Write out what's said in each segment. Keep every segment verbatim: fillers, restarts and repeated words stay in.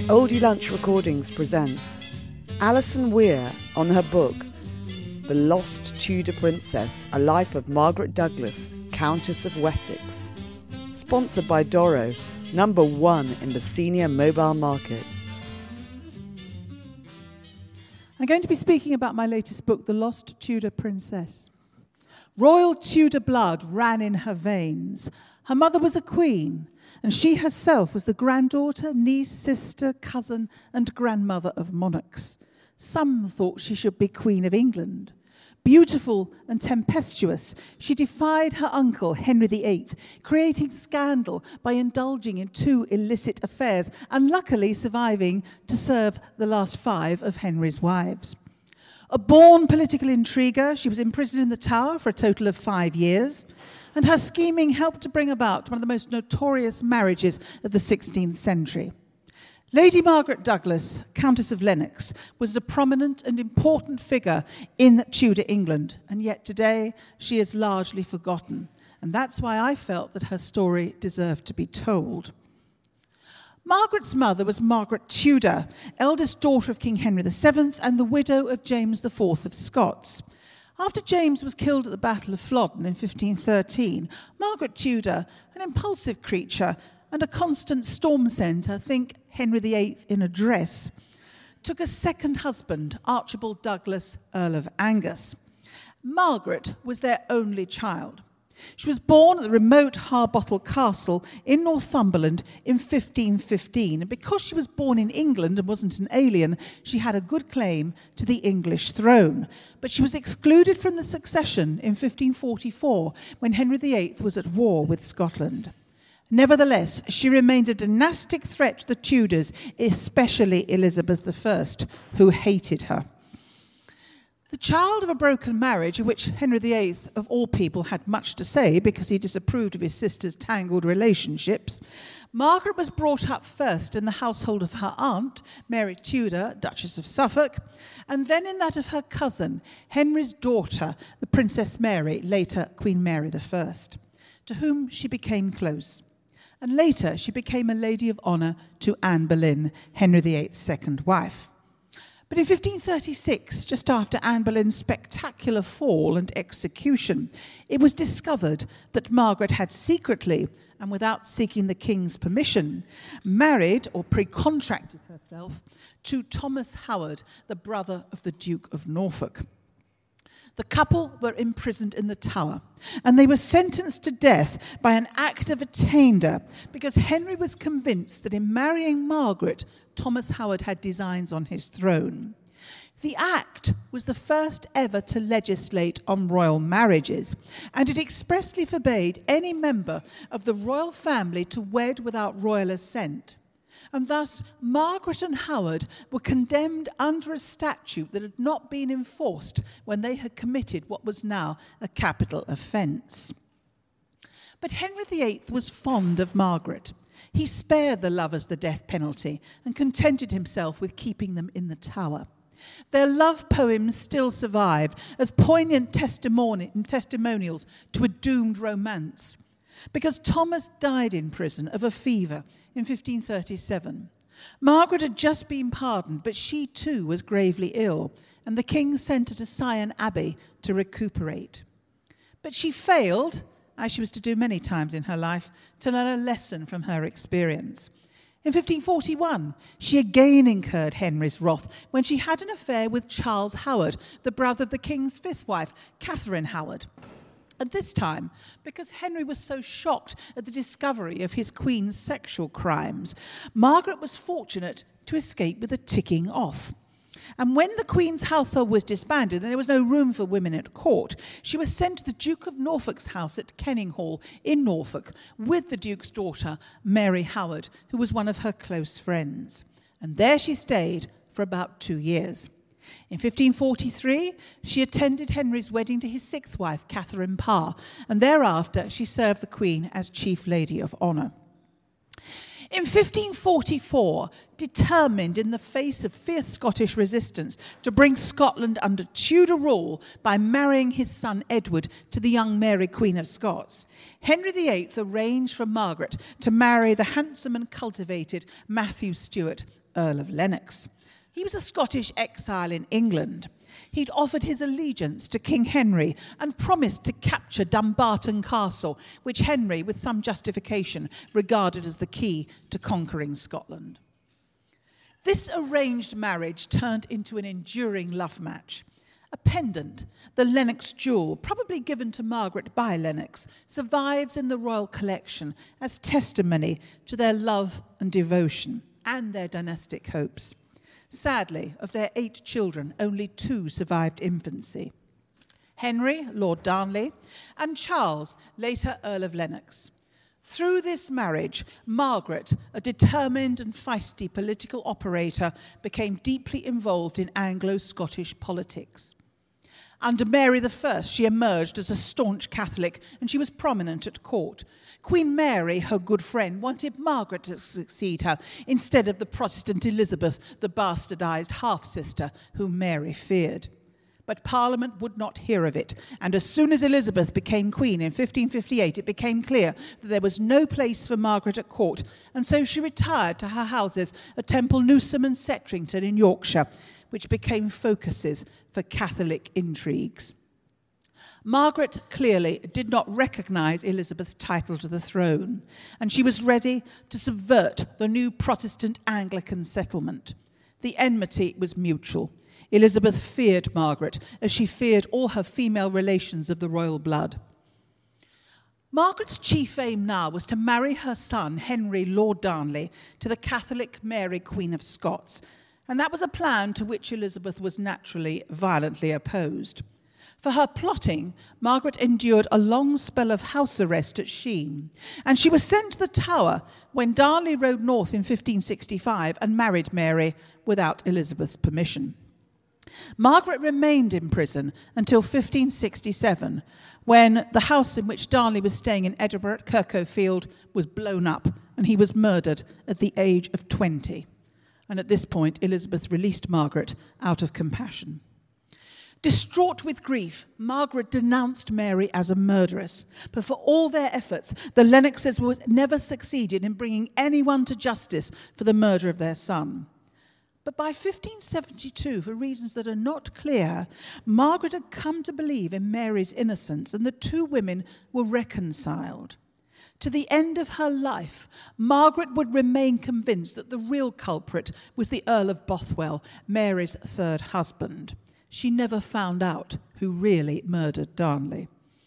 Oldie Lunch Recordings presents Alison Weir on her book The Lost Tudor Princess, A Life of Margaret Douglas, Countess of Wessex. Sponsored by Doro, number one in the senior mobile market. I'm going to be speaking about my latest book, The Lost Tudor Princess. Royal Tudor blood ran in her veins. Her mother was a queen, and she herself was the granddaughter, niece, sister, cousin, and grandmother of monarchs. Some thought she should be Queen of England. Beautiful and tempestuous, she defied her uncle, Henry the Eighth, creating scandal by indulging in two illicit affairs, and luckily surviving to serve the last five of Henry's wives. A born political intriguer, she was imprisoned in the Tower for a total of five years, and her scheming helped to bring about one of the most notorious marriages of the sixteenth century. Lady Margaret Douglas, Countess of Lennox, was a prominent and important figure in Tudor England, and yet today she is largely forgotten, and that's why I felt that her story deserved to be told. Margaret's mother was Margaret Tudor, eldest daughter of King Henry the Seventh and the widow of James the Fourth of Scots. After James was killed at the Battle of Flodden in fifteen thirteen, Margaret Tudor, an impulsive creature and a constant storm centre, think Henry the Eighth in a dress, took a second husband, Archibald Douglas, Earl of Angus. Margaret was their only child. She was born at the remote Harbottle Castle in Northumberland in fifteen fifteen, and because she was born in England and wasn't an alien, she had a good claim to the English throne. But she was excluded from the succession in fifteen forty-four, when Henry the Eighth was at war with Scotland. Nevertheless, she remained a dynastic threat to the Tudors, especially Elizabeth the First, who hated her. The child of a broken marriage, in which Henry the Eighth, of all people, had much to say because he disapproved of his sister's tangled relationships, Margaret was brought up first in the household of her aunt, Mary Tudor, Duchess of Suffolk, and then in that of her cousin, Henry's daughter, the Princess Mary, later Queen Mary the First, to whom she became close. And later she became a lady of honour to Anne Boleyn, Henry the Eighth's second wife. But in fifteen thirty-six, just after Anne Boleyn's spectacular fall and execution, it was discovered that Margaret had secretly, and without seeking the king's permission, married or pre-contracted herself to Thomas Howard, the brother of the Duke of Norfolk. The couple were imprisoned in the Tower, and they were sentenced to death by an act of attainder because Henry was convinced that in marrying Margaret, Thomas Howard had designs on his throne. The act was the first ever to legislate on royal marriages, and it expressly forbade any member of the royal family to wed without royal assent. And thus, Margaret and Howard were condemned under a statute that had not been enforced when they had committed what was now a capital offence. But Henry the Eighth was fond of Margaret. He spared the lovers the death penalty and contented himself with keeping them in the Tower. Their love poems still survive as poignant testimoni- testimonials to a doomed romance, because Thomas died in prison of a fever in fifteen thirty-seven. Margaret had just been pardoned, but she too was gravely ill, and the king sent her to Sion Abbey to recuperate. But she failed, as she was to do many times in her life, to learn a lesson from her experience. In fifteen forty-one, she again incurred Henry's wrath when she had an affair with Charles Howard, the brother of the king's fifth wife, Catherine Howard. At this time, because Henry was so shocked at the discovery of his queen's sexual crimes, Margaret was fortunate to escape with a ticking off. And when the queen's household was disbanded and there was no room for women at court, she was sent to the Duke of Norfolk's house at Kenninghall in Norfolk with the Duke's daughter, Mary Howard, who was one of her close friends. And there she stayed for about two years. In fifteen forty-three, she attended Henry's wedding to his sixth wife, Catherine Parr, and thereafter she served the Queen as Chief Lady of Honour. In fifteen forty-four, determined in the face of fierce Scottish resistance to bring Scotland under Tudor rule by marrying his son Edward to the young Mary, Queen of Scots, Henry the Eighth arranged for Margaret to marry the handsome and cultivated Matthew Stewart, Earl of Lennox. He was a Scottish exile in England. He'd offered his allegiance to King Henry and promised to capture Dumbarton Castle, which Henry, with some justification, regarded as the key to conquering Scotland. This arranged marriage turned into an enduring love match. A pendant, the Lennox jewel, probably given to Margaret by Lennox, survives in the royal collection as testimony to their love and devotion and their dynastic hopes. Sadly, of their eight children, only two survived infancy. Henry, Lord Darnley, and Charles, later Earl of Lennox. Through this marriage, Margaret, a determined and feisty political operator, became deeply involved in Anglo-Scottish politics. Under Mary the First, she emerged as a staunch Catholic, and she was prominent at court. Queen Mary, her good friend, wanted Margaret to succeed her instead of the Protestant Elizabeth, the bastardized half-sister whom Mary feared. But Parliament would not hear of it, and as soon as Elizabeth became queen in fifteen fifty-eight, it became clear that there was no place for Margaret at court, and so she retired to her houses at Temple Newsam and Setrington in Yorkshire, which became focuses for Catholic intrigues. Margaret clearly did not recognise Elizabeth's title to the throne, and she was ready to subvert the new Protestant Anglican settlement. The enmity was mutual. Elizabeth feared Margaret, as she feared all her female relations of the royal blood. Margaret's chief aim now was to marry her son, Henry, Lord Darnley, to the Catholic Mary, Queen of Scots, and that was a plan to which Elizabeth was naturally violently opposed. For her plotting, Margaret endured a long spell of house arrest at Sheen, and she was sent to the Tower when Darnley rode north in fifteen sixty-five and married Mary without Elizabeth's permission. Margaret remained in prison until fifteen sixty-seven, when the house in which Darnley was staying in Edinburgh at Kirkhofield was blown up, and he was murdered at the age of twenty. And at this point, Elizabeth released Margaret out of compassion. Distraught with grief, Margaret denounced Mary as a murderess. But for all their efforts, the Lennoxes never succeeded in bringing anyone to justice for the murder of their son. But by fifteen seventy-two, for reasons that are not clear, Margaret had come to believe in Mary's innocence, and the two women were reconciled. To the end of her life, Margaret would remain convinced that the real culprit was the Earl of Bothwell, Mary's third husband. She never found out who really murdered Darnley.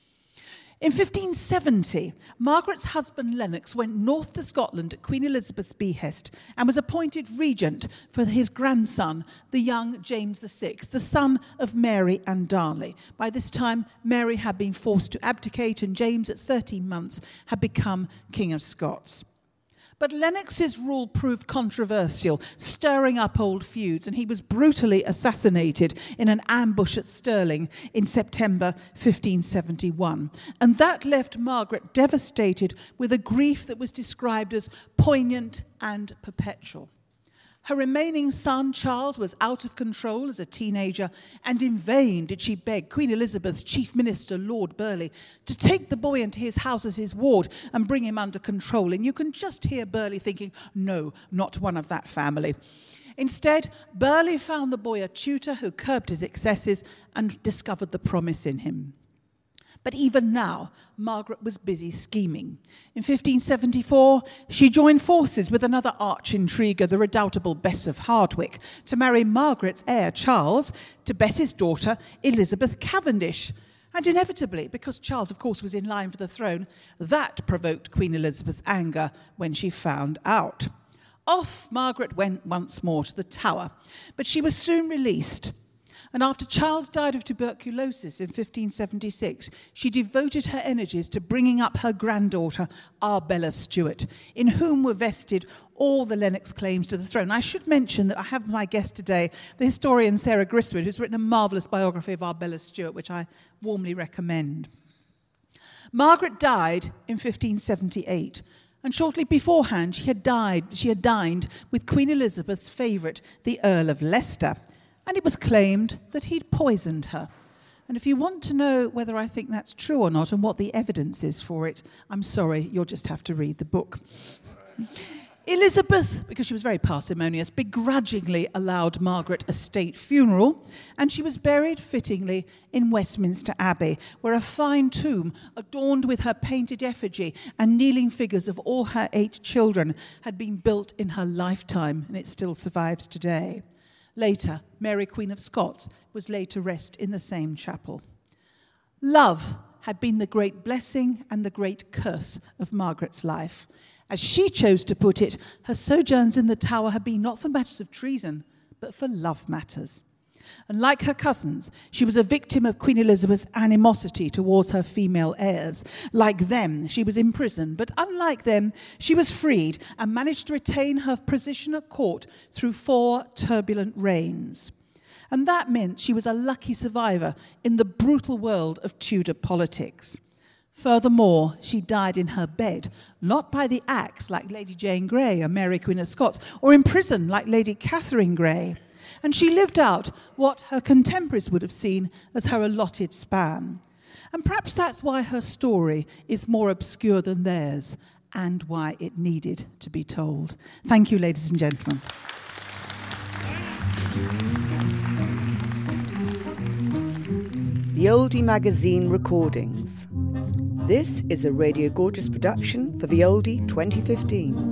In fifteen seventy, Margaret's husband Lennox went north to Scotland at Queen Elizabeth's behest and was appointed regent for his grandson, the young James the Sixth, the son of Mary and Darnley. By this time, Mary had been forced to abdicate, and James, at thirteen months, had become King of Scots. But Lennox's rule proved controversial, stirring up old feuds, and he was brutally assassinated in an ambush at Stirling in September fifteen seventy-one. And that left Margaret devastated with a grief that was described as poignant and perpetual. Her remaining son, Charles, was out of control as a teenager, and in vain did she beg Queen Elizabeth's chief minister, Lord Burleigh, to take the boy into his house as his ward and bring him under control. And you can just hear Burleigh thinking, no, not one of that family. Instead, Burleigh found the boy a tutor who curbed his excesses and discovered the promise in him. But even now, Margaret was busy scheming. In fifteen seventy-four, she joined forces with another arch-intriguer, the redoubtable Bess of Hardwicke, to marry Margaret's heir, Charles, to Bess's daughter, Elizabeth Cavendish. And inevitably, because Charles, of course, was in line for the throne, that provoked Queen Elizabeth's anger when she found out. Off Margaret went once more to the Tower, but she was soon released. And after Charles died of tuberculosis in fifteen seventy-six, she devoted her energies to bringing up her granddaughter, Arbella Stuart, in whom were vested all the Lennox claims to the throne. I should mention that I have my guest today, the historian Sarah Griswold, who's written a marvellous biography of Arbella Stuart, which I warmly recommend. Margaret died in fifteen seventy-eight, and shortly beforehand she had died. She had dined with Queen Elizabeth's favourite, the Earl of Leicester. And it was claimed that he'd poisoned her. And if you want to know whether I think that's true or not and what the evidence is for it, I'm sorry, you'll just have to read the book. Elizabeth, because she was very parsimonious, begrudgingly allowed Margaret a state funeral, and she was buried fittingly in Westminster Abbey, where a fine tomb adorned with her painted effigy and kneeling figures of all her eight children had been built in her lifetime, and it still survives today. Later, Mary, Queen of Scots, was laid to rest in the same chapel. Love had been the great blessing and the great curse of Margaret's life. As she chose to put it, her sojourns in the Tower had been not for matters of treason, but for love matters. And like her cousins, she was a victim of Queen Elizabeth's animosity towards her female heirs. Like them, she was imprisoned, but unlike them, she was freed and managed to retain her position at court through four turbulent reigns. And that meant she was a lucky survivor in the brutal world of Tudor politics. Furthermore, she died in her bed, not by the axe like Lady Jane Grey or Mary Queen of Scots, or in prison like Lady Catherine Grey. And she lived out what her contemporaries would have seen as her allotted span. And perhaps that's why her story is more obscure than theirs, and why it needed to be told. Thank you, ladies and gentlemen. The Oldie Magazine Recordings. This is a Radio Gorgeous production for The Oldie twenty fifteen.